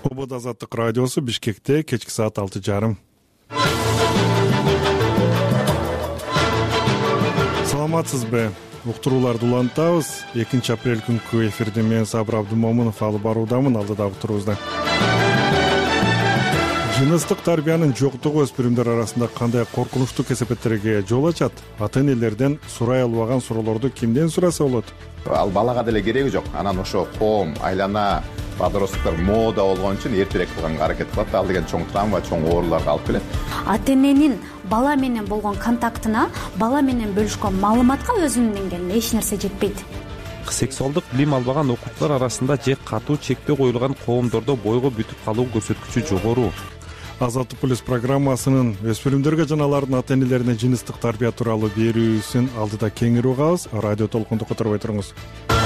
Обод Азаттык радиосу Бишкекте кечки саат 6:30. Саламатсызбы? Уктурууларды улантабыз. 2-апрель күнкү эфирде мен Сабыр Абдумомунов алып баруудамын, алдыдагы турубузда. Жыныстык тарбиянын жоктугу өспүрүмдөр арасында кандай коркунучтуу кесепеттерге жол ачат? Ата-энелерден сурай албаган суроолорду кимден сураса болот? Ал балага деле кереги жок. Анан ошо коом, айлана, подростоктор мода болгон үчүн эртерээк кылганга аракет кылат. Ал деген чоң травма, чоң ооруларга алып келет. Ата-эненин бала менен болгон контактына, бала менен бөлүшкөн маалыматка өзүнүн деңгээлинде эч нерсе жетпейт. Сексуалдык билим албаган окуучулар арасында же катуу чектөө коюлган коомдордо бойго бүтүп калуу көрсөткүчү жогору. Азаттык плюс программасынын өспүрүмдөргө жана алардын ата-энелерине жыныстык тарбия тууралуу берүүсүн алдыда кеңири угабыз. Радио толкунду которбой туруңуз.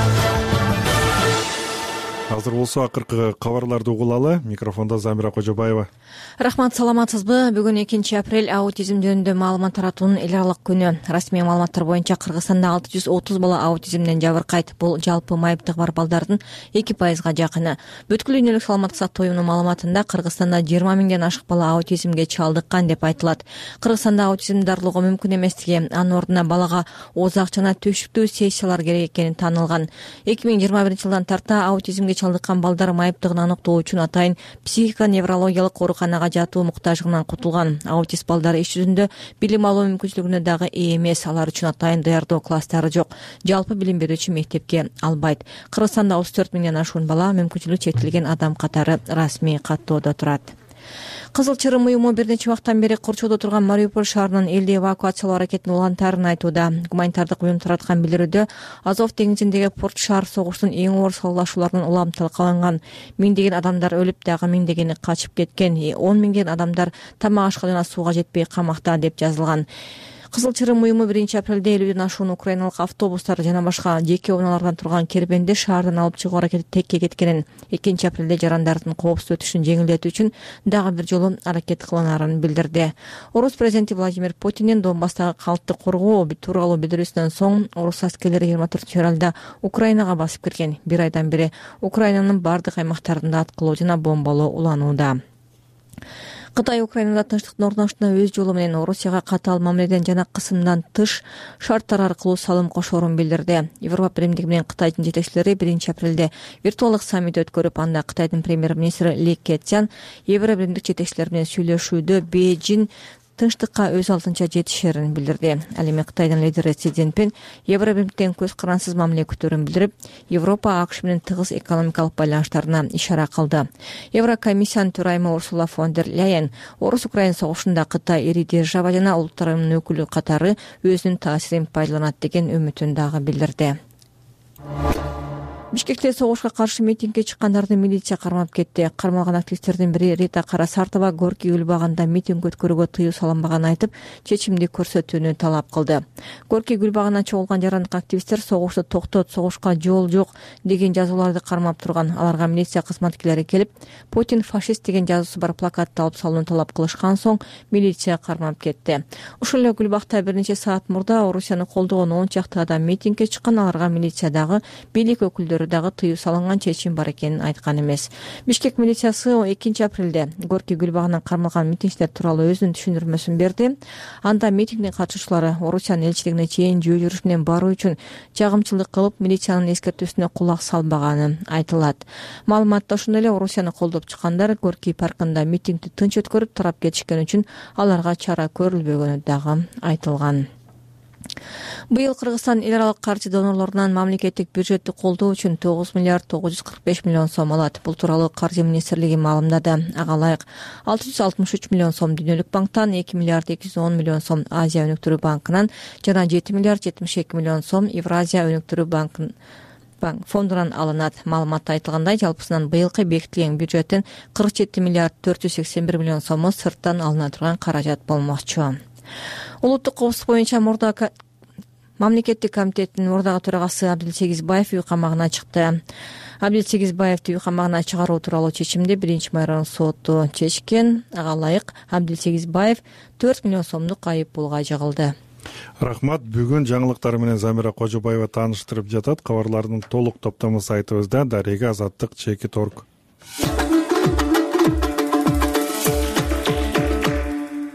Азыр болсо акыркы кабарларды угулалы. Микрофондо Замира Кожобаева. Рахмат, саламатсызбы? Бүгүн 2-апрель аутизм жөнүндө маалымат таратуунун эл аралык күнү. Расмий маалыматтар боюнча Кыргызстанда 630 бала аутизмден жабыркайт. Бул жалпы майыптыгы бар балдардын 2%га жакыны. Бүткүл дүйнөлүк саламаттык сактоо уюмунун маалыматында Кыргызстанда 20 миңден ашык бала аутизмге чалдыккан деп айтылат. Кыргызстанда аутизмди дарылоого мүмкүн эместиги, анын ордуна балага озак жана түшүктүү сессиялар керек экени таанылган. 2021 жылдан тарта аутизмге чалдыккан балдар майыптыгын аныктоо үчүн атайын психико-неврологиялык ооруканага жатуу муктажыгынан кутулган. Аутист балдар иш жүзүндө билим алуу мүмкүнчүлүгүнө дагы ээ эмес. Алар үчүн атайын даярдоо класстары жок. Жалпы билим берүүчү мектепке албайт. Кыргызстанда 34 миңден ашуун бала мүмкүнчүлүгү чектелген адам катары расмий каттоодо турат. Кызыл Чырым уюму бир нече убакыттан бери Курчоодо турган Мариуполь шаарынын элди эвакуациялоо аракетин улантаарын айтууда. Гуманитардык уюм тараткан билдирүүдө Азов деңизиндеги порт шаар согуштун эң оор салгылашууларынын улам талкаланган. Миңдеген адамдар өлүп, дагы миңдегени качып кеткен. 10 миңдеген адамдар тамак ашка жана сууга жетпей камакта деп жазылган. Кызыл Чырым уюму 1-апрелде 50ден ашуун украиналык автобустар жана башка жеке унаалардан турган кербенди шаардан алып чыгуу аракети текке кеткенин, 2-апрелде жарандардын коопсуз өтүшүн жеңилдетүү үчүн дагы бир жолу аракет кылынаарын билдирди. Орус президенти Владимир Путиндин Донбасстагы калкты коргоо тууралуу билдирүүсүнөн соң орус аскерлери 24-февралда Украинага басып кирген. Бир айдан бери Украинанын бардык аймактарында аткылоо жана бомбалоо уланууда. Кытай Украинада тынчтыктын орношуна өз жолу менен Орусияга катаал мамиледен жана кысымдан тыш шарттар аркылуу салым кошоорун билдирди. Европа биримдиги менен Кытайдын жетекчилери 1-апрелде виртуалдык саммит өткөрүп, анда Кытайдын премьер-министри Ли Кэцян Евро биримдик жетекчилери менен сүйлөшүүдө Бейжин тынчтыкка өз алдынча жетишерин билдирди. Ал эми Кытайдын лидери Си Цзиньпин Евро биримдиктен көз карансыз мамиле күтөөрүн билдирип, Европа АКШ менен тыгыз экономикалык байланыштарына ишара кылды. Еврокомиссиянын төрайымы Урсула фон дер Ляйен Орус-Украин согушунда Кытай ири держава жана улуттар уюмунун өкүлү катары өзүнүн таасирин пайдаланат деген үмүтүн дагы билдирди. Бишкекте согушка каршы митингге чыккандарды милиция кармап кетти. Кармалган активисттердин бири Рита Карасартова Горький гүлбагында митинг өткөрүүгө тыюу салынбаганын айтып, чечимди көрсөтүүнү талап кылды. Горький гүлбагынан чогулган жарандык активисттер согушту токтот, согушка жол жок деген жазууларды кармап турган. Аларга милиция кызматкерлери келип, Путин фашист деген жазуусу бар плакатты алып салууну талап кылышкан соң милиция кармап кетти. Ушул эле гүлбакта бир нече саат мурда Орусияны колдогон 10 чакты адам митингге чыккан. Аларга милициядагы бийлик өкүлдөрү дагы тыюу салынган чечим бар экенин айткан эмес. Бишкек милициясы 2-апрелде Горький гүлбагынан кармалган митингчилер тууралуу өзүнүн түшүндүрмөсүн берди. Анда митингдин катышуучулары Орусиянын элчилигине чейин жөө жүрүш менен баруу үчүн жагымчылык кылып, милициянын эскертүүсүнө кулак салбаганы айтылат. Маалыматта ошондой эле Орусияны колдоп чыккандар Горький паркында митингди тынч өткөрүп тарап кетишкен үчүн аларга чара көрүлбөгөнү дагы айтылган. Быйыл Кыргызстан эл аралык каржы донорлорунан мамлекеттик бюджетти колдоо үчүн 9 миллиард 945 миллион сом алат. Бул тууралуу Каржы министрлиги маалымдады. Ага ылайык 663 миллион сом Дүйнөлүк банктан, 2 миллиард 210 миллион сом Азия өнүктүрүү банкынан жана 7 миллиард 72 миллион сом Евразия өнүктүрүү банк фондунан алынат. Маалыматта айтылгандай, жалпысынан быйылкы бекитилген бюджеттин 47 миллиард 481 миллион сому сырттан алына турган каражат болмокчу. Улуттук коопсуздук боюнча мамлекеттик комитеттин мурдагы төрагасы Абдил Сегизбаев үй камагына чыкты. Абдил Сегизбаевди үй камагына чыгаруу тууралуу чечимди 1-май район соту чечкен. Ага ылайык Абдил Сегизбаев 4 миллион сомдук айып пулга жыгылды. Рахмат. Бүгүн жаңылыктар менен Замира Кожобаева тааныштырып жатат. Кабарлардын толук топтому сайтыбызда. Дарега Азаттык /Org.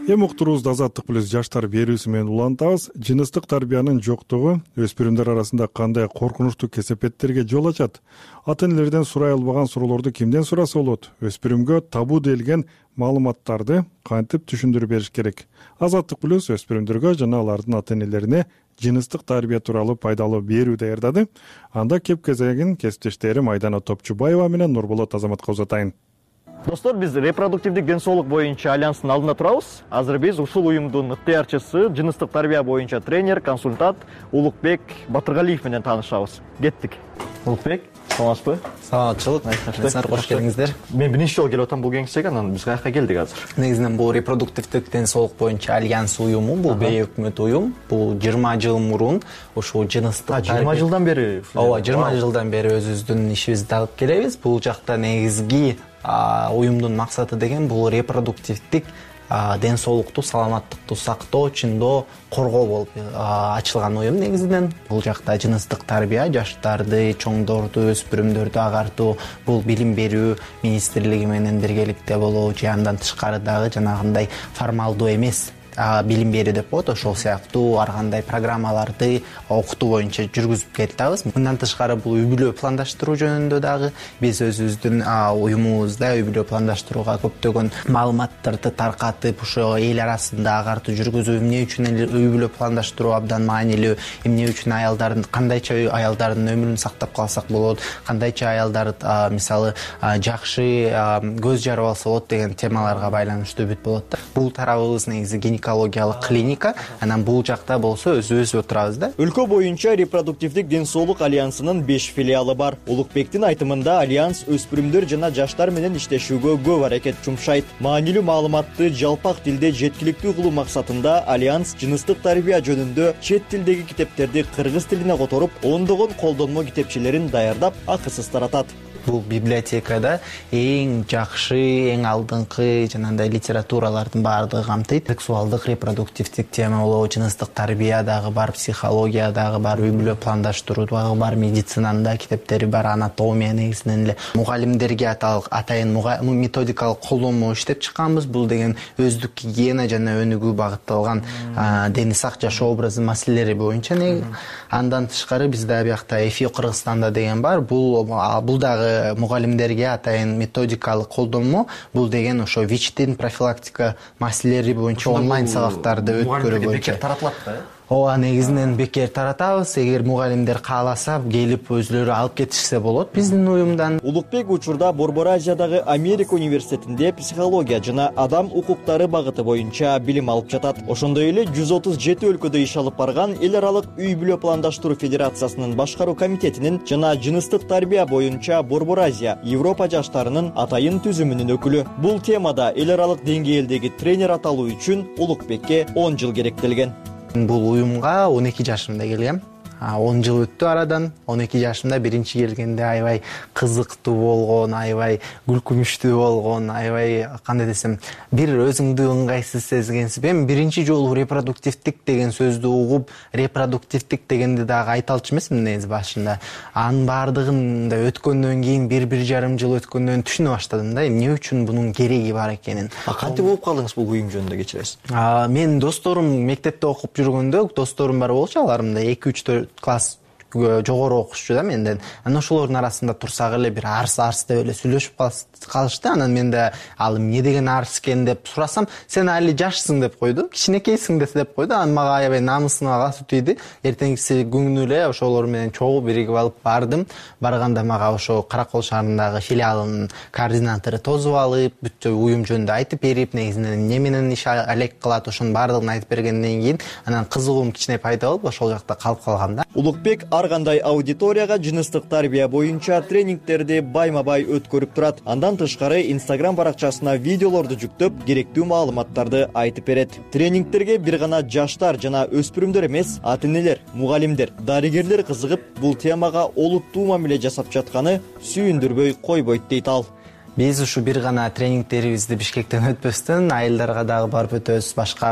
Эми уктуруубузду Азаттык плюс жаштар берүүсү менен улантабыз. Жыныстык тарбиянын жоктугу өспүрүмдөр арасында кандай коркунучтуу кесепеттерге жол ачат? Ата-энелерден сурай албаган суроолорду кимден сураса болот? Өспүрүмгө табу делген маалыматтарды кантип түшүндүрүп бериш керек? Азаттык плюс өспүрүмдөргө жана алардын ата-энелерине жыныстык тарбия тууралуу пайдалуу берүү даярдады. Анда кеп-кезегин кесиптештерим Айдана Топчубаева менен Нурболот Азаматка узатайын. Достор, биз репродуктивдик ден соолук боюнча альянстын алдында турабыз. Азыр биз ушул уюмдун ыктыярчысы, жыныстык тарбия боюнча тренер, консультант Улукбек Батыргалиев менен таанышабыз. Кеттик. Улукбек, саламатсызбы? Саламатчылык. Кош келиңиздер. Мен биринчи жолу келип атам бул кеңешке, анан биз каяка келдик азыр. Негизинен бул репродуктивдик ден соолук боюнча альянс уюму, бул бейөкмөт уюм. Бул 20 жыл мурун ушул жыныстык 20 жылдан бери. Ооба, 20 жылдан бери өзүбүздүн ишибизди алып келебиз. Бул жакта негизги уюмдун максаты деген бул репродуктивдик ден соолукту, саламаттыкту сактоо, чындоо, коргоо болуп ачылган уюм негизинен. Бул жакта жыныстык тарбия, жаштарды, чоңдорду, өспүрүмдөрдү агартуу, бул билим берүү министрлиги менен биргеликте болуу, же андан тышкары дагы жанагындай формалдуу эмес билим берүү деп коет, ошол сыяктуу ар кандай программаларды окутуу боюнча жүргүзүп келатабыз. Мындан тышкары бул үй бүлө пландаштыруу жөнүндө дагы биз өзүбүздүн уюмубузда үй бүлө пландаштырууга көптөгөн маалыматтарды таркатып, ошо эл арасында агартуу жүргүзүү, эмне үчүн үй бүлө пландаштыруу абдан маанилүү, эмне үчүн аялдардын кандайча аялдардын өмүрүн сактап калсак болот, кандайча аялдар мисалы жакшы көз жарып алса болот деген темаларга байланыштуу бүт болот да. Бул тарабыбыз негизи гинекологиялык клиника, анан бул жакта болсо өзүбүз отурабыз да. Өлкө боюнча репродуктивдик ден соолук альянсынын 5 филиалы бар. Улукбектин айтымында альянс өспүрүмдөр жана жаштар менен иштешүүгө көп аракет жумшайт. Маанилүү маалыматты жалпак тилде жеткиликтүү кылуу максатында альянс жыныстык тарбия жөнүндө чет тилдеги китептерди кыргыз тилине которуп, ондогон колдонмо китепчелерин даярдап, акысыз таратат. Бул библиотекада эң жакшы, эң алдыңкы жанагындай литературалардын баардыгы камтыйт. Сексуалдык, репродуктивдик тема болобу, жыныстык тарбия дагы бар, психология дагы бар, үй бүлө пландаштыруу дагы бар, медицинанын да китептери бар, анатомия негизинен эле. Мугалимдерге атайын методикалык колдонмо иштеп чыкканбыз. Бул деген өздүк гигиена жана өнүгүү багытталган дени сак жашоо образы маселелери боюнча. Андан тышкары бизде биякта Эфио Кыргызстанда деген бар. Бул дагы мугалимдерге атайын методикалык колдонмо. Бул деген ошо ВИЧтин профилактика маселелери боюнча онлайн сабактарды өткөрүү боюнча. Бекер таратылат да? Ооба, негизинен бекер таратабыз. Эгер мугалимдер кааласа, келип өзлөрү алып кетишсе болот биздин уюмдан. Улукбек учурда Борбор Азиядагы Америка университетинде психология жана адам укуктары багыты боюнча билим алып жатат. Ошондой эле 137 өлкөдө иш алып барган эл аралык үй бүлө пландаштыруу федерациясынын башкаруу комитетинин жана жыныстык тарбия боюнча Борбор Азия Европа жаштарынын атайын түзүмүнүн өкүлү. Бул темада эл аралык деңгээлдеги тренер аталуу үчүн Улукбекке 10 жыл керектелген. Бул уюмга 12 жашымда келгем. 10 жыл өттү арадан. 12 жашымда биринчи келгенде аябай кызыктуу болгон, аябай күлкүнүчтүү болгон, аябай кандай десем, бир өзүңдү ыңгайсыз сезгенсиз. Мен биринчи жолу репродуктивдик деген сөздү угуп, репродуктивдик дегенди дагы айта алчу эмесмин негизи башында. Анын баардыгын да өткөндөн кийин 1-1,5 жыл өткөндөн түшүнө баштадым да, эмне үчүн бунун кереги бар экенин. Кантип болуп калдыңыз бул уюм жөнүндө кечиресиз? Мен досторум мектепте окуп жүргөндө досторум бар болчу, аларымда 2-3 класс жогору окушчу да менден. Анан ошолордун арасында турсак эле бир арс деп эле сүйлөшүп калышты. Анан мен да ал эмне деген арс экен деп сурасам, сен али жашсың деп койду. Кичинекейсиң деп койду. Анан мага аябай намысыма касып тийди. Эртеңгиси күнү эле ошолор менен чогуу биригип алып бардым. Барганда мага ошо Каракол шаарындагы филиалынын координатору тосуп алып, бүт уюм жөнүндө айтып берип, негизинен эмне менен иш алек кылат, ошонун баардыгын айтып бергенден кийин анан кызыгуум кичине пайда болуп, ошол жакта калып калгам да. Улукбек ар кандай аудиторияга жыныстык тарбия боюнча тренингтерди байма-бай өткөрүп турат. Андан тышкары Instagram баракчасына видеолорду жүктөп, керектүү маалыматтарды айтып берет. Тренингтерге бир гана жаштар жана өспүрүмдөр эмес, ата-энелер, мугалимдер, дарыгерлер кызыгып, бул темага олуттуу мамиле жасап жатканы сүйүндүрбөй койбойт дейт ал. Биз ушу бир гана тренингтерибизди Бишкектен өтпөстөн айылдарга дагы барып өтөбүз, башка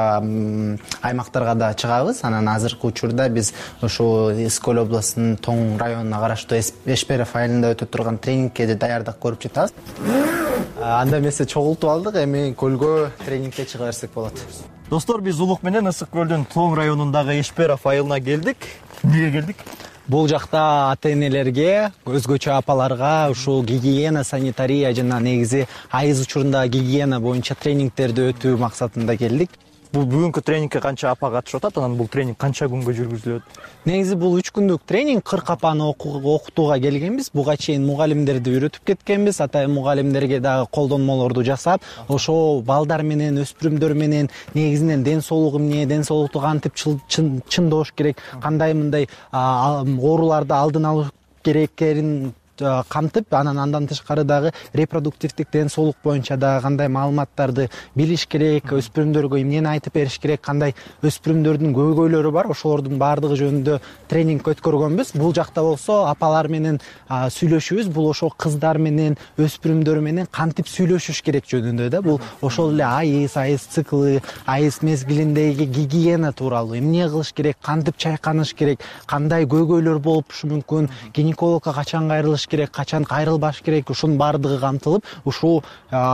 аймактарга да чыгабыз. Анан азыркы учурда биз ушу Искөл областынын Тоң районуна караштуу Эшперов айылында өтө турган тренингке даярдык көрүп жатабыз. анда эмесе чогултуп алдык, эми көлгө тренингке чыга берсек болот. Достор, биз Улук менен Ысык көлдүн Тоң районундагы Эшперов айылына келдик. Эмнеге келдик? Бул жакта ата-энелерге, өзгөчө апаларга ушул гигиена, санитария жана негизи айыз учурунда гигиена боюнча тренингтерди өтүү максатында келдик. Бул бүгүнкү тренингке канча апа катышып атат? Анан бул тренинг канча күнгө жүргүзүлөт? Негизи бул 3 күндүк тренинг, 40 апаны окутууга келгенбиз. Буга чейин мугалимдерди үйрөтүп кеткенбиз. Ата мугалимдерге дагы колдонмолорду жасап, ошо балдар менен, өспүрүмдөр менен негизинен ден соолугу эмне, ден соолукту кантип чындоош керек, кандай мындай ооруларды алдын алуу керектерин камтып, андан тышкары дагы репродуктивдик ден соолук боюнча дагы кандай маалыматтарды билиш керек, өспүрүмдөргө эмнени айтып бериш керек, кандай өспүрүмдөрдүн көйгөйлөрү бар, ошолордун баардыгы жөнүндө тренинг өткөргөнбүз. Бул жакта болсо апалар менен сүйлөшүбүз. Бул ошо кыздар менен, өспүрүмдөр менен кантип сүйлөшүш керек жөнүндө да. Бул ошол эле айыз циклы, айыз мезгилиндеги гигиена тууралуу, эмне кылыш керек, кантип чайканыш керек, кандай көйгөйлөр болушу мүмкүн, гинекологко качан кайрылыш керек, качан кайрылбаш керек, ушунун баардыгы камтылып, ушул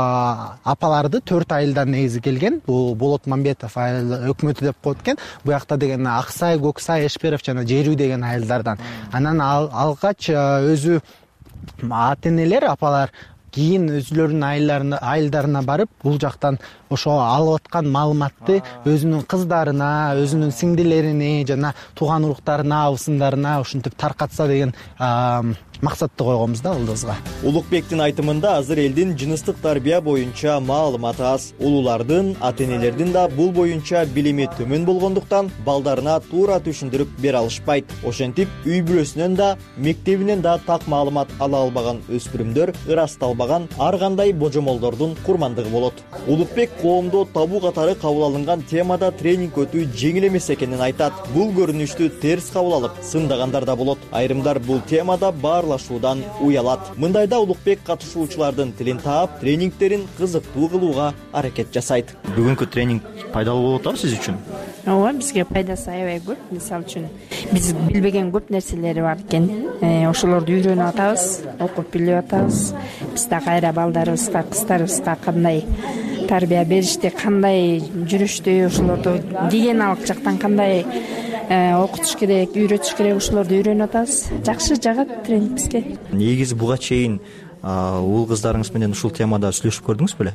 апаларды 4 айылдан негизи келген. Бул Болот Мамбетов айыл өкмөтү деп коет экен. Буякта деген Аксай, Көксай, Эшперов жана Жерүү деген айылдардан. Анан алгач өзү ата-энелер, апалар кийин өзүлөрүнүн айылдарына барып, бул жактан ошо алып аткан маалыматты өзүнүн кыздарына, өзүнүн сиңдилерине жана тууган уруктарына, абысындарына ушинтип таркатса деген максатты койгонбуз да алдыбызга. Улукбектин айтымында азыр элдин жыныстык тарбия боюнча маалыматы аз. Улуулардын, ата-энелердин да бул боюнча билими төмөн болгондуктан балдарына туура түшүндүрүп бере алышпайт. Ошентип үй бүлөсүнөн да, мектебинен да так маалымат ала албаган өспүрүмдөр ырасталбаган ар кандай божомолдордун курмандыгы болот. Улукбек коомдо табуу катары кабыл алынган темада тренинг өтүү жеңил эмес экенин айтат. Бул көрүнүштү терс кабыл алып, сындагандар да болот. Айрымдар бул темада баарлашуудан уялат. Мындайда Улукбек катышуучулардын тилин таап, тренингтерин кызыктуу кылууга аракет жасайт. Бүгүнкү тренинг пайдалуу болуп атабы сиз үчүн? Ооба, бизге пайдасы аябай көп. Мисалы үчүн биз билбеген көп нерселери бар экен. Ошолорду үйрөнүп атабыз, окуп билип атабыз. Биз да кайра балдарыбызга, кыздарыбызга кандай тарбия беришти, кандай жүрүштү, ошолорду гигиеналык жактан кандай окутуш керек, үйрөтүш керек, ошолорду үйрөнүп атабыз. Жакшы жагат тренинг бизге. Негизи буга чейин уул кыздарыңыз менен ушул темада сүйлөшүп көрдүңүз беле?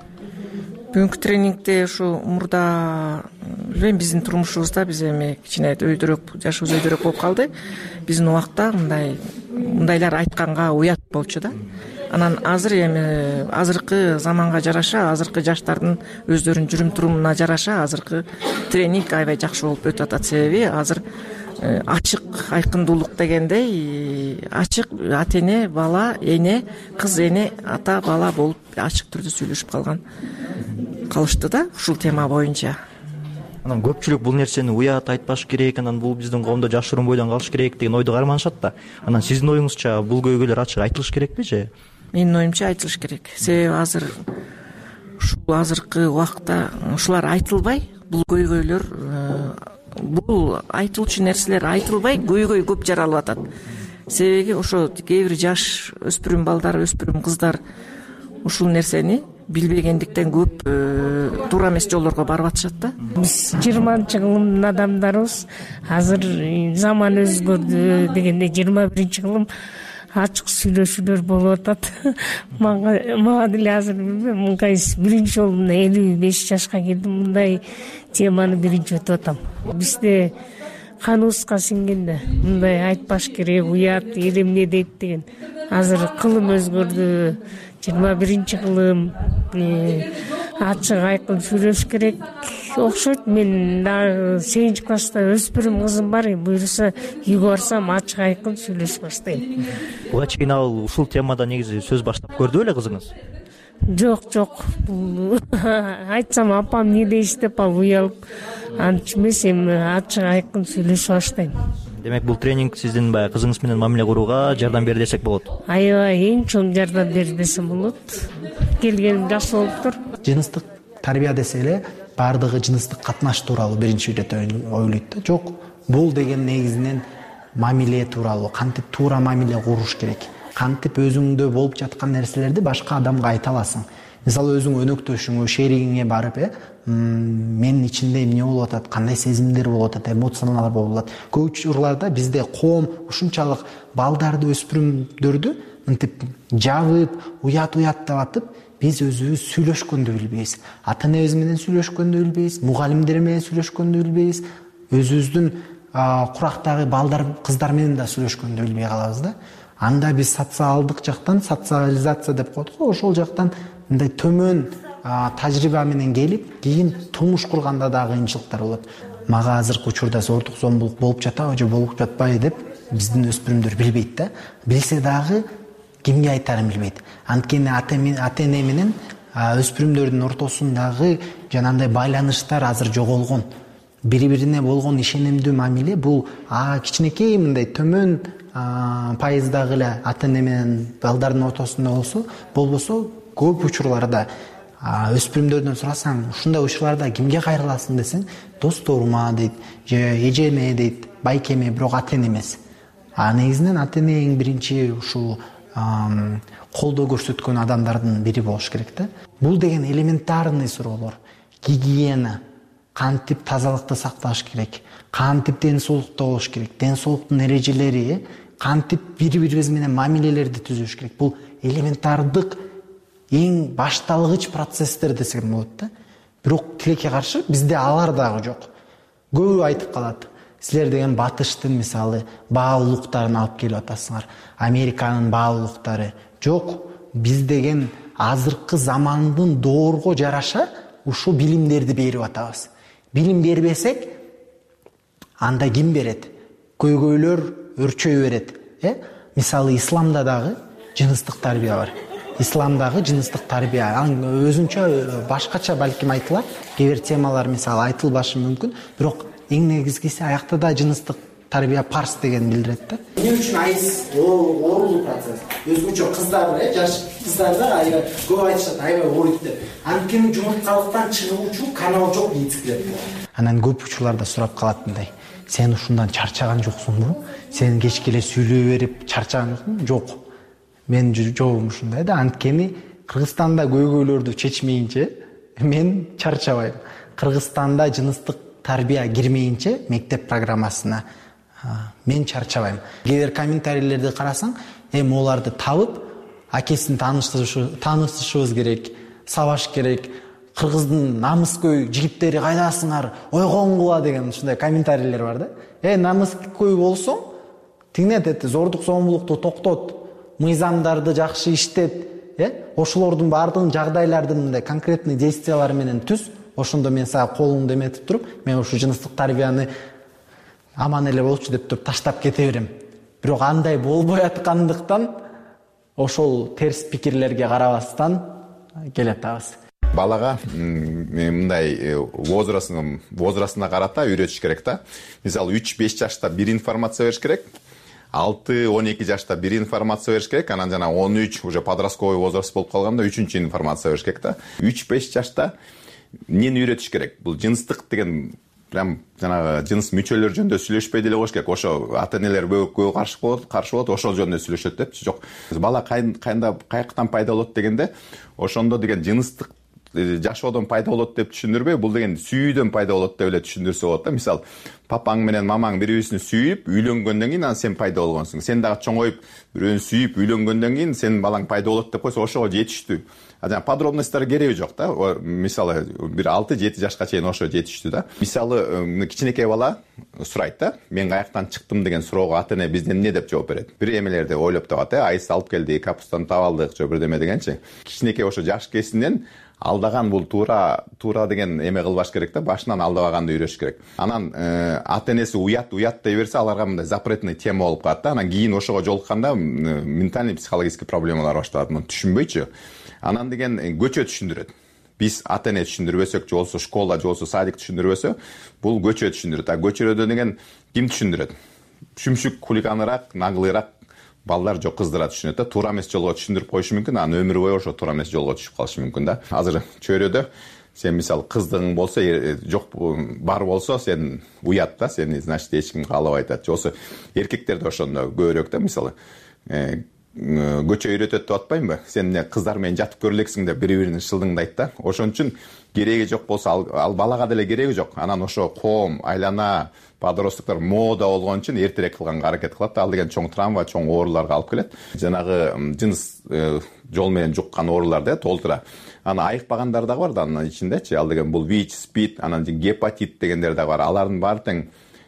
Бүгүнкү тренингде ушу мурда биздин турмушубузда биз эми кичине өйдөрөөк, жашыбыз өйдөрөөк болуп калды. Биздин убакта мындайлар айтканга уят болчу да. Анан азыр эми азыркы заманга жараша, азыркы жаштардын өздөрүнүн жүрүм-турумуна жараша азыркы тренинг аябай жакшы болуп өтүп атат. Себеби азыр ачык айкындуулук дегендей, ачык ата-эне, бала, эне, кыз эне, ата, бала болуп ачык түрдө сүйлөшүп калышты да ушул тема боюнча. Анан көпчүлүк бул нерсени уят айтпаш керек, анан бул биздин коомдо жашыруун бойдон калыш керек деген ойду карманышат да. Анан сиздин оюңузча бул көйгөйлөр ачык айтылыш керекпи же? Менин оюмча айтылыш керек. Себеби азыр ушул азыркы убакта ушулар айтылбай, бул көйгөйлөр, бул айтылчу нерселер айтылбай, көйгөй көп жаралып атат. Себеби ошо кээ бир жаш өспүрүм балдар, өспүрүм кыздар ушул нерсени билбегендиктен көп туура эмес жолдорго барып атышат да. Биз 20-кылымдын адамдарыбыз, азыр заман өзгөрдү дегенде 21-кылым ачык сүйлөшүүлөр болуп атат. Мага деле азыр билбейм, мынкайсы биринчи жолу 55 жашка келдим, мындай теманы биринчи өтүп атам. Бизде каныбызга сиңгенде мындай айтпаш керек, уят, эл эмне дейт деген. Азыр кылым өзгөрдү, 21-кылым, ачык айкын сүйлөш керек окшойт. Мен дагы 8-класста өспүрүм кызым бар, буюрса үйгө барсам ачык айкын сүйлөшүп баштайм. Буга чейин ал ушул темада негизи сөз баштап көрдү беле кызыңыз? Жок. Айтсам апам эмне дейт деп уялып, антип эмес, эми ачык айкын сүйлөшүп баштайм. Демек бул тренинг сиздин баягы кызыңыз менен мамиле курууга жардам берди десек болот. Аябай эң чоң жардам берди десем болот. Келгеним жакшы болуптур. Жыныстык тарбия десе эле баардыгы жыныстык катнаш тууралуу биринчи ирет ойлойт да. Жок, бул деген негизинен мамиле тууралуу, кантип туура мамиле куруш керек. кантип өзүңдө болуп жаткан нерселерди башка адамга айта аласың. Мисалы өзүң өнөктөшүңө, шеригиңе барып, менин ичимде эмне болуп атат, кандай сезимдер болуп атат, эмоциялар болуп атат. Көп учурларда бизде коом ушунчалык балдарды, өспүрүмдөрдү мынтип жабып, уят деп атып, биз өзүбүз сүйлөшкөндү билбейбиз. Ата-энебиз менен сүйлөшкөндү билбейбиз, мугалимдер менен сүйлөшкөндү билбейбиз, өзүбүздүн курактагы балдар, кыздар менен да сүйлөшкөндү билбей калабыз да. Анда биз социалдык жактан, социализация деп коет го, ошол жактан мындай төмөн тажрыйба менен келип, кийин турмуш курганда да кыйынчылыктар болот. Мага азыркы учурда зордук зомбулук болуп жатабы же болуп жатпайбы деп биздин өспүрүмдөр билбейт да. Билсе дагы кимге айтарын билбейт. Анткени ата-эне менен өспүрүмдөрдүн ортосундагы жанагындай байланыштар азыр жоголгон. Бири-бирине болгон ишенимдүү мамиле бул кичинекей мындай төмөн пайыздагы эле ата-эне менен балдардын ортосунда болбосо көп учурларда өспүрүмдөрдөн сурасаң, ушундай учурларда кимге кайрыласың десең, досторума дейт, же эжеме дейт, байкеме, бирок ата-эне эмес. Негизинен ата-эне эң биринчи ушул колдоо көрсөткөн адамдардын бири болуш керек да. Бул деген элементарный суроолор. Гигиена, кантип тазалыкты сакташ керек, кантип ден соолукта болуш керек, ден соолуктун эрежелери, кантип бири-бирибиз менен мамилелерди түзүш керек. Бул элементардык эң башталгыч процесстер десем болот да. Бирок тилекке каршы бизде алар дагы жок. Көбү айтып калат. Силер деген батыштын мисалы баалуулуктарын алып келип атасыңар. Американын баалуулуктары жок. Биз деген азыркы замандын доорго жараша ушул билимдерди берип атабыз. Билим бербесек, анда ким берет? Көйгөйлөр өрчөй берет. Мисалы исламда дагы жыныстык тарбия бар. Исламдагы жыныстык тарбия өзүнчө башкача балким айтылат. Кээ бир темалар мисалы айтылбашы мүмкүн, бирок эң негизгиси аякта да жыныстык тарбия парс деген билдирет да. Эмне үчүн айыз оорулуу процесс? Өзүнчө кыздар, жаш кыздарда аябай көп айтышат, аябай ооруйт деп. Анткени жумурткалыктан чыгуучу канал жок ийиткилер. Анан көп учурларда сурап калат мындай: сен ушундан чарчаган жоксуңбу? Сен кечке эле сүйлөй берип чарчаган жоксуңбу? Жок. Мен жообум ушундай да. Анткени Кыргызстанда көйгөйлөрдү чечмейинче мен чарчабайм. Кыргызстанда жыныстык тарбия кирмейинче мектеп программасына мен чарчабайм. Кээ бир комментарийлерди карасаң, оларды табып, акесин таанышышыбыз керек, сабаш керек. Кыргыздын намыскөй жигиттери кайдасыңар? Ойгонгула деген ушундай комментарийлер бар да. Намыскөй болсоң, тигине зордук зомбулукту токтот, мыйзамдарды жакшы иштет, ошолордун баардыгын жагдайлардын мындай конкретный действиялары менен түз. Ошондо мен сага колумду эметип туруп, мен ушу жыныстык тарбияны аман эле болчу деп туруп таштап кете берем. Бирок андай болбой аткандыктан ошол терс пикирлерге карабастан келатабыз. Балага мындай возрастына карата үйрөтүш керек да. Мисалы 3-5 жашта бир информация бериш керек. 6-12 жашта бир информация бериш керек, анан жана 13 уже подростковый возраст болуп калганда 3-чү информация бериш керек да. 3-5 жашта эмнени үйрөтүш керек? Бул жыныстык деген прям жанагы жыныс мүчөлөр жөнүндө сүйлөшпөй деле коюш керек. Ошо ата-энелер көп каршы болот, ошол жөнүндө сүйлөшөт депчи. Жок. Бала каяктан пайда болот дегенде, ошондо деген жыныстык жашоодон пайда болот деп түшүндүрбөй, бул деген сүйүүдөн пайда болот деп эле түшүндүрсө болот да. Мисалы, папаң менен мамаң бири-бирин сүйүп, үйлөнгөндөн кийин анан сен пайда болгонсуң. Сен дагы чоңоюп, бирөөнү сүйүп, үйлөнгөндөн кийин сенин балаң пайда болот деп койсо, ошого жетиштүү. Жана подробностьтор кереги жок да. Мисалы, бир 6-7 жашка чейин ошо жетиштүү да. Мисалы, кичинекей бала сурайт да. Мен каяктан чыктым деген суроого ата-эне бизден эмне деп жооп берет? Бир эмелерди ойлоп табат, айыз алып келди, капустаны таап алдык, же бирдеме дегенчи. Кичинекей ошо жаш кезинен алдаган бул туура деген эме кылбаш керек да, башынан алдабаганды үйрөтүш керек. Анан ата-энеси уят дей берсе, аларга мындай запретный тема болуп калат да. Анан кийин ошого жолукканда ментальный психологический проблемалар башталат, муну түшүнбөйчү. Анан деген көчө түшүндүрөт. Биз ата-эне түшүндүрбөсөк, же болсо школа, же болсо садик түшүндүрбөсө, бул көчө түшүндүрөт. Көчөрөдө деген ким түшүндүрөт? Шүмшүк, хулиганыраак, наглыйраак балдар жок кыздар түшүнөт да. Туура эмес жолго түшүндүрүп коюшу мүмкүн, анан өмүр бою ошо туура эмес жолго түшүп калышы мүмкүн да. Азыр чөйрөдө сен мисалы кыздыгың болсо, жок бар болсо, сен уят да, сени значит эч ким каалабай айтат. Же болсо эркектерде ошондо көбүрөөк да, мисалы көчө үйрөтөт деп атпаймынбы? Сен эмне кыздар менен жатып көрөлексиң деп бири-бирин шылдыңдайт да. Ошон үчүн кереги жок болсо ал балага деле кереги жок. Анан ошо коом, айлана, подростоктор мода болгон үчүн эртерээк кылганга аракет кылат. Ал деген чоң травма, чоң ооруларга алып келет. Жанагы жыныс жол менен жуккан ооруларды толтура. Аны айыкпагандар дагы бар да анын ичиндечи. Ал деген бул ВИЧ, СПИД, анан гепатит дегендер дагы бар. Алардын баары тең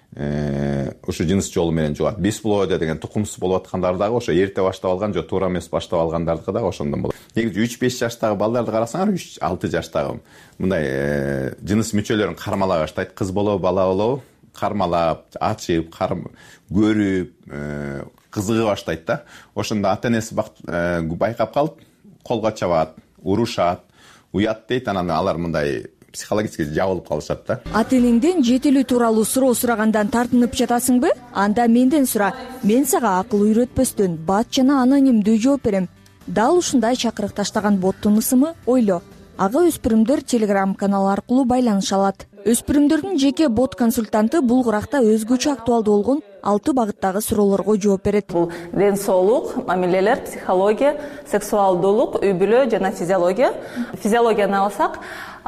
ушу жыныс жолу менен жугат. Бесплодия деген тукумсуз болуп аткандар дагы ошо эрте баштап алган же туура эмес баштап алгандардыкы дагы ошондон болот. Негизи 3-5 жаштагы балдарды карасаңар, 3-6 жаштагы мындай жыныс мүчөлөрүн кармала баштайт. Кыз болобу, бала болобу, кармалап, ачып, көрүп, кызыга баштайт да. Ошондо ата-энеси байкап калып, колго чабат, урушат, уят дейт. Анан алар мындай психологически жабылып калышат да. Ата-энеңден жетилүү тууралуу суроо сурагандан тартынып жатасыңбы? Анда менден сура. Мен сага акыл үйрөтпөстөн бат жана анонимдүү жооп берем. Дал ушундай чакырык таштаган боттун ысымы ойло. Ага өспүрүмдөр Telegram канал аркылуу байланыша алат. Өспүрүмдөрдүн жеке бот консультанты бул куракта өзгөчө актуалдуу болгон 6 багыттагы суроолорго жооп берет. Бул ден соолук, мамилелер, психология, сексуалдуулук, үй бүлө жана физиология. Физиологияны алсак,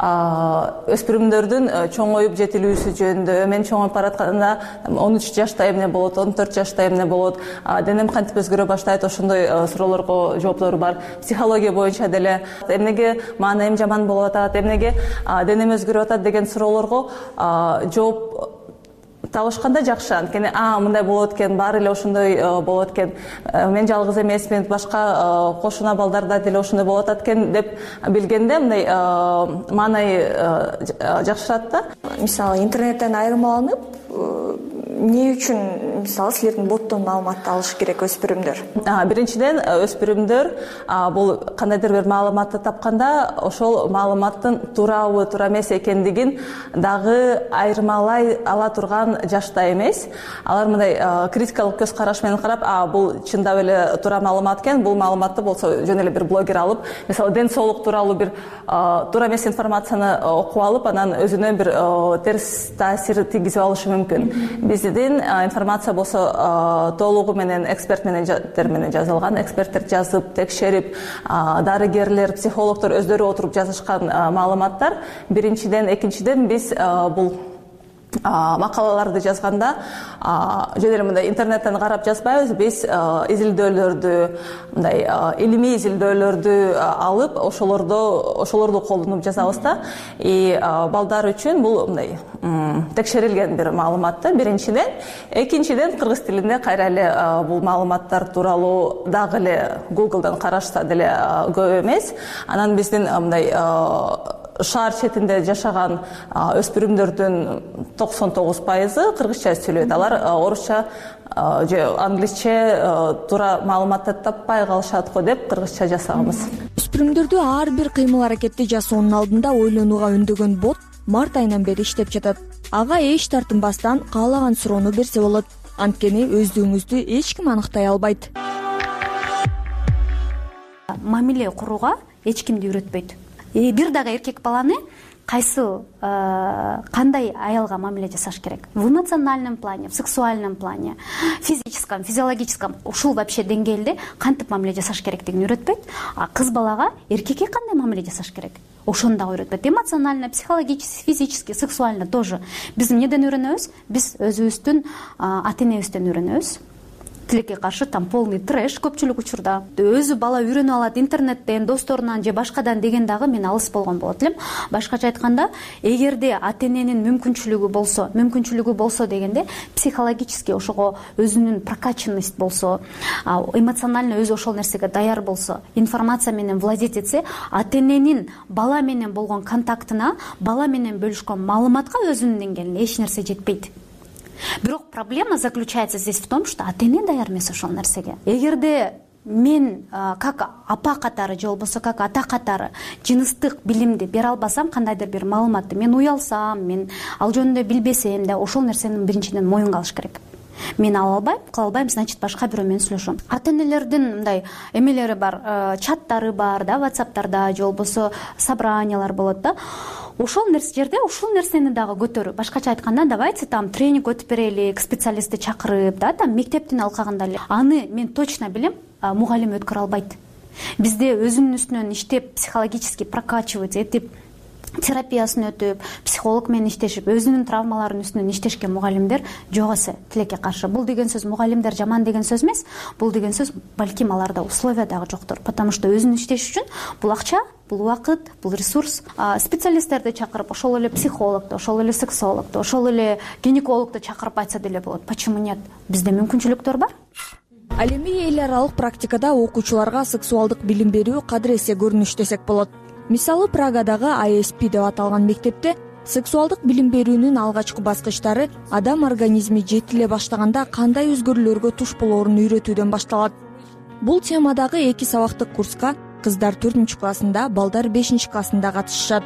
өспүрүмдөрдүн чоңоюп жетилүүсү жөнүндө, мен чоңоюп баратканда 13 жашта эмне болот, 14 жашта эмне болот, денем кантип өзгөрө баштайт, ошондой суроолорго жооптор бар. Психология боюнча деле эмнеге маанайым жаман болуп атат, эмнеге денем өзгөрүп атат деген суроолорго жооп табышканда жакшы. Анткени мындай болот экен, баары эле ошондой болот экен. Мен жалгыз эмесмин, башка кошуна балдарда деле ошондой болот экен деп билгенде мындай маанай жакшырат да. Мисалы интернеттен айырмаланып, эмне үчүн мисалы силердин боттон маалыматты алыш керек өспүрүмдөр? Биринчиден өспүрүмдөр бул кандайдыр бир маалыматты тапканда ошол маалыматтын туурабы, туура эмес экендигин дагы айырмалай ала турган жашта эмес. Алар мындай критикалык көз караш менен карап, бул чындап эле туура маалымат экен, бул маалыматты болсо жөн эле бир блогер алып, мисалы ден соолук тууралуу бир туура эмес информацияны окуп алып, анан өзүнө бир терс таасир тийгизип алышы мүмкүн. Биздин информация болсо толугу менен эксперт менен жазылган, эксперттер жазып, текшерип, дарыгерлер, психологдор өздөрү отуруп жазышкан маалыматтар. Биринчиден, экинчиден биз бул макалаларды жазганда жөн эле мындай интернеттен карап жазбайбыз. Биз изилдөөлөрдү, мындай илимий изилдөөлөрдү алып, ошолорду колдонуп жазабыз да. Балдар үчүн бул мындай текшерилген бир маалымат да, биринчиден. Экинчиден, кыргыз тилинде кайра эле бул маалыматтар тууралуу дагы эле Google'дан карашса деле көп эмес. Анан биздин мындай шаар четинде жашаган өспүрүмдөрдүн 99% кыргызча сүйлөйт. Алар орусча же англисче туура маалыматты таппай калышат го деп кыргызча жасаганбыз. Өспүрүмдөрдү ар бир кыймыл аракетти жасоонун алдында ойлонууга үндөгөн бот март айынан бери иштеп жатат. Ага эч тартынбастан каалаган суроону берсе болот. Анткени өздүгүңүздү эч ким аныктай албайт. Мамиле курууга эч кимди үйрөтпөйт. Бир дагы эркек баланы кандай аялга мамиле жасаш керек? В эмоциональном плане, в сексуальном плане, физическом, физиологическом, ушул вообще деңгээлде кантип мамиле жасаш керектигин үйрөтпөйт. Кыз балага эркекке кандай мамиле жасаш керек? Ошону дагы үйрөтпөйт. Эмоционально, психологически, физически, сексуально тоже. Биз эмнеден үйрөнөбүз? Биз өзүбүздүн ата-энебизден үйрөнөбүз. Тилекке каршы полный трэш көпчүлүк учурда. Өзү бала үйрөнүп алат интернеттен, досторунан же башкадан деген дагы мен алыс болгон болот элем. Башкача айтканда, эгерде ата-эненин мүмкүнчүлүгү болсо дегенде, психологически ошого өзүнүн прокачанность болсо, эмоционально өзү ошол нерсеге даяр болсо, информация менен владеть этсе, ата-эненин бала менен болгон контактына, бала менен бөлүшкөн маалыматка өзүнүн деңгээлине эч нерсе жетпейт. Бирок проблема заключается здесь в том, что ата-эне даяр эмес ошол нерсеге. Эгерде мен как апа катары же болбосо как ата катары жыныстык билимди бере албасам, кандайдыр бир маалыматты мен уялсам, мен ал жөнүндө билбесем да, ошол нерсени биринчиден моюнга алыш керек. Мен ала албайм, кыла албайм, значит башка бирөө менен сүйлөшөм. Ата-энелердин мындай эмелери бар, чаттары бар да, WhatsApp'тарда же болбосо собраниялар болот да. Ошол жерде ушул нерсени дагы көтөрүп, башкача айтканда, давайте там тренинг өтүп берелик, специалистти чакырып, да, там мектептин алкагында эле. Аны мен точно билем, мугалим өткөрө албайт. Бизде өзүнүн үстүнөн иштеп, психологически прокачивать этип, терапиясын өтүп, психолог менен иштешип, өзүнүн травмаларынын үстүнөн иштешкен мугалимдер жок эсе, тилекке каршы. Бул деген сөз мугалимдер жаман деген сөз эмес. Бул деген сөз балким аларда условия дагы жоктур. Потому что өзүн иштеш үчүн бул акча, бул убакыт, бул ресурс. Специалисттерди чакырып, ошол эле психологду, ошол эле сексологду, ошол эле гинекологду чакырып айтса деле болот. Почему нет? Бизде мүмкүнчүлүктөр бар. Ал эми эл аралык практикада окуучуларга сексуалдык билим берүү кадыресе көрүнүш десек болот. Мисалы, Прагадагы ISP деп аталган мектепте сексуалдык билим берүүнүн алгачкы баскычтары адам организми жетиле баштаганда кандай өзгөрүүлөргө туш болоорун үйрөтүүдөн башталат. Бул темадагы 2 сабактык курска кыздар 4-классында, балдар 5-классында катышышат.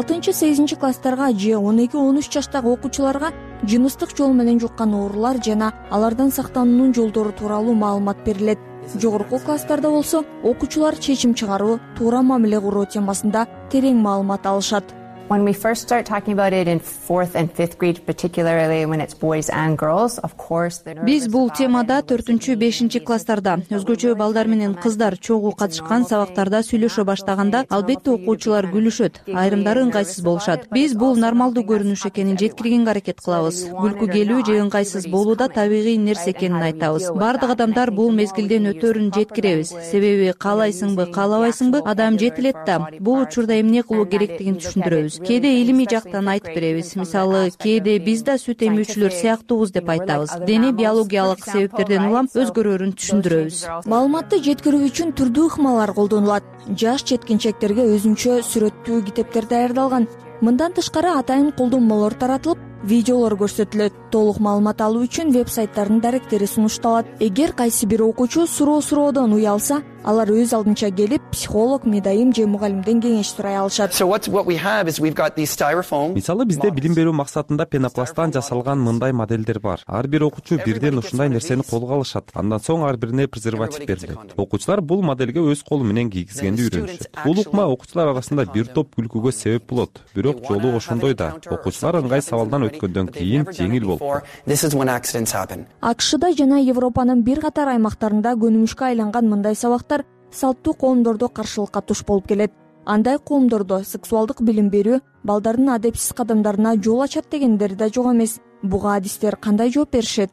6-8 класстарга же 12-13 жаштагы окуучуларга жыныстык жол менен жуккан оорулар жана алардан сактануунун жолдору тууралуу маалымат берилет. Жогорку класстарда болсо окуучулар чечим чыгаруу, туура мамиле куруу темасында терең маалымат алышат. When we first start talking about it in 4th and 5th grade, particularly when it's boys and girls, of course, биз бул темада 4-5 класстарда, өзгөчө балдар менен кыздар чогуу катышкан сабактарда сүйлөшө баштаганда, албетте окуучулар күлүшөт, айрымдары ыңгайсыз болушат. Биз бул нормалдуу көрүнүш экенин жеткиргенге аракет кылабыз. Күлкү келүү же ыңгайсыз болуу да табигый нерсе экенин айтабыз. Бардык адамдар бул мезгилден өтөөрүн жеткиребиз. Себеби каалайсыңбы, каалабайсыңбы, адам жетилет да. Бул учурда эмне кылуу керектигин түшүндүрөбүз. Кээде илимий жактан айтып беребиз. Мисалы, кээде биз да сүт эмүүчүлөр сыяктуубуз деп айтабыз. Дене биологиялык себептерден улам өзгөрөөрүн түшүндүрөбүз. Маалыматты жеткирүү үчүн түрдүү ыкмалар колдонулат. Жаш жеткинчектерге өзүнчө сүрөттүү китептер даярдалган. Мындан тышкары атайын колдонмолор таратылып, видеолор көрсөтүлөт. Толук маалымат алуу үчүн веб-сайттардын даректери сунушталат. Эгер кайсы бир окуучу суроодон уялса, алар өз алдынча келип, психолог, медайым же мугалимден кеңеш сурай алышат. Мисалы, бизде билим берүү максатында пенопласттан жасалган мындай моделдер бар. Ар бир окуучу бирден ушундай нерсени колго алышат. Андан соң ар бирине презерватив берилет. Окуучулар бул модельге өз колу менен кийгизгенди үйрөнүшөт. Бул укма окуучулар арасында бир топ күлкүгө себеп болот. Бирок жолу ошондой да. Окуучулар ыңгай сабалдан өткөндөн кийин жеңил болот. АКШда жана Европанын бир катар аймактарында көнүмүшкө айланган мындай сабактар салттуу коомдордо каршылыкка туш болуп келет. Андай коомдордо сексуалдык билим берүү балдардын адепсиз кадамдарына жол ачат дегендер да жок эмес. Буга адистер кандай жооп беришет?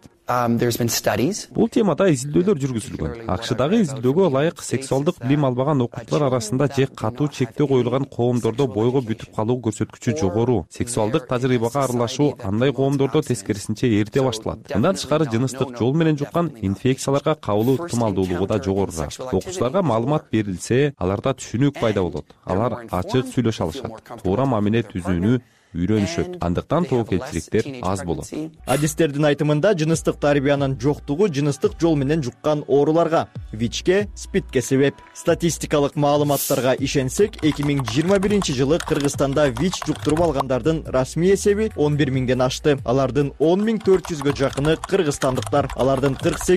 Бул темада изилдөөлөр жүргүзүлгөн. АКШдагы изилдөөгө ылайык сексуалдык билим албаган окуучулар арасында же катуу чектөө коюлган коомдордо бойго бүтүп калуу көрсөткүчү жогору. Сексуалдык тажрыйбага аралашуу андай коомдордо тескерисинче эрте башталат. Мындан тышкары жыныстык жол менен жуккан инфекцияларга кабылуу ыктымалдуулугу да жогорураак. Окуучуларга маалымат берилсе, аларда түшүнүк пайда болот. Алар ачык сүйлөшө алышат. Туура мамиле түзүүнү үйрөнүшөт. Андыктан тобокелчиликтер аз болот. Адистердин айтымында жыныстык тарбиянын жоктугу жыныстык жол менен жуккан ооруларга, ВИЧке, СПИДке себеп. Статистикалык маалыматтарга ишенсек, 2021 жылы Кыргызстанда ВИЧ жуктуруп алгандардын расмий эсеби 11 миңден ашты. Алардын 10.400гө жакыны кыргызстандыктар. Алардын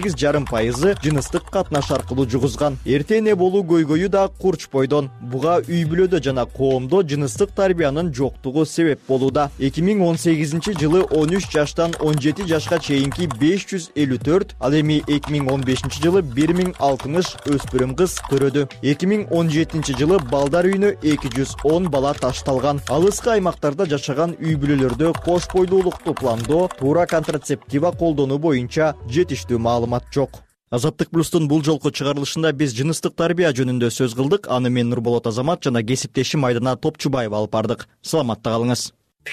48,5% жыныстык катнаш аркылуу жугузган. Эрте эне болуу көйгөйү да курч бойдон. Буга үй бүлөдө жана коомдо жыныстык тарбиянын жоктугу себеп болууда. 2018 жылы 13 жаштан 17 жашка чейинки 554, ал эми 2015 жылы 1060 өспүрүм кыз көрөдү. 2017 жылы балдар үйүнө 210 бала ташталган. Алыскы аймактарда жашаган үй бүлөлөрдө кош бойлуулукту пландоо, туура контрацептива колдонуу боюнча жетиштүү маалымат жок. Азаттык плюстун бул жолку чыгарылышында биз жыныстык тарбия жөнүндө сөз кылдык. Аны мен Нурболот Азамат жана кесиптешим Айдана Топчубаева алып бардык. Саламатта калыңыз.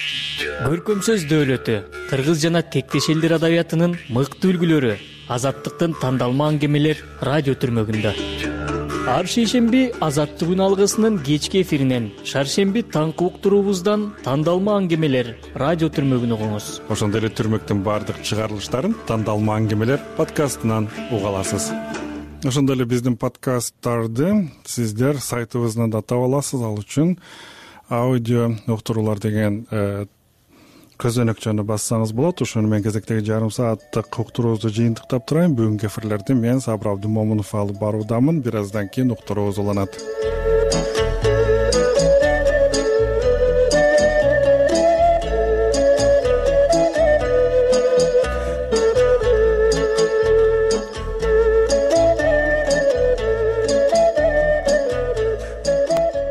Көркөм сөз дөөлөтү, кыргыз жана тектеш элдер адабиятынын мыкты үлгүлөрү, азаттыктын тандалма аңгемелер радио түрмөгүндө. Ар шейшемби Азаттык күн алгысынын кечки эфиринен, шаршемби таңкы уктуруубуздан тандалма аңгемелер радио түрмөгүн угуңуз. Ошондой эле түрмөктүн баардык чыгарылыштарын тандалма аңгемелер подкастынан уга аласыз. Ошондой эле биздин подкасттарды сиздер сайтыбыздан да таба аласыз. Ал үчүн аудио уктуруулар деген көзөнөкчөнү бассаңыз болот. Ошону мен кезектеги жарым сааттык уктуруубузду жыйынтыктап турайын. Бүгүнкү эфирлерди мен Сабыр Абдымомунов алып баруудамын. Бир аздан кийин уктуруубуз уланат.